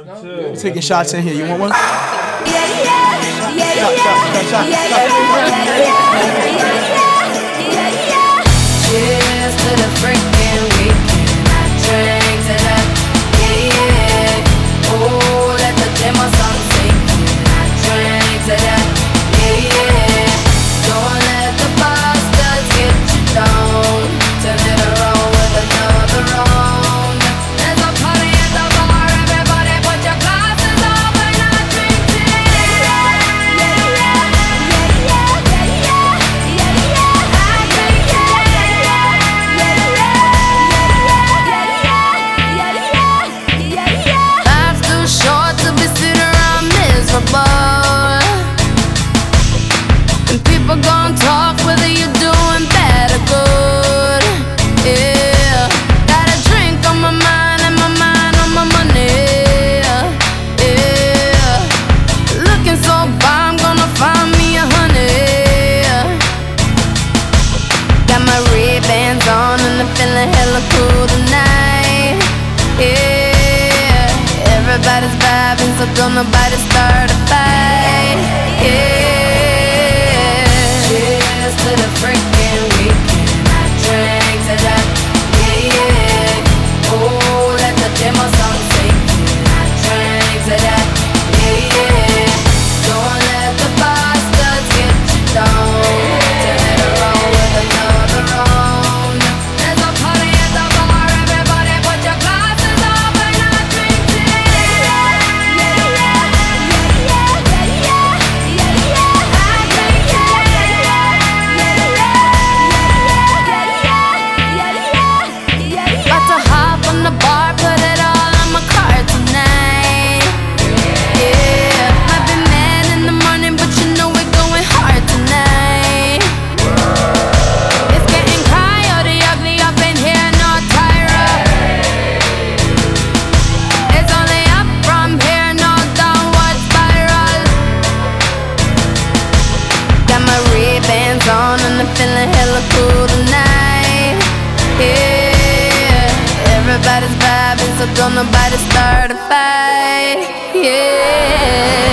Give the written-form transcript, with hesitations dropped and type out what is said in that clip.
Taking shots in here. You want one? Cheers to the freaking weekend. I drank to that, yeah. Oh, let the demo song sink in. I drank to that, yeah. Don't let the bastards get you down. Turn it around with another round. There's a party at the bar. Everybody put your glasses up and I drink Life's too short to be sitting around miserable. And people gon' talk whether you're doing bad or good. Yeah, got a drink on my mind and my mind on my money. Yeah, looking so far, I'm gonna find me a honey. Got my Ray-Bans on and I'm feeling hella cool tonight. Yeah, everybody's vibing, so don't nobody start a fight. Yeah, cheers to the freaking weekend. I drank to that, yeah. Oh, let the demo song sink in. I drank to that, yeah. Don't let the bastards get you down. Turn it around with another round. There's a party at the bar. Everybody put your glasses up and I drink About to hop on the bar, put it all on my card tonight. Yeah, might be mad in the morning, but you know we're going hard tonight. It's getting coyote ugly up in here, no Tyra. It's only up from here, no downward spiral. Got my Ray-Bans on and I'm feeling hella cool tonight. Yeah, everybody's vibing, so don't nobody start a fight. Yeah.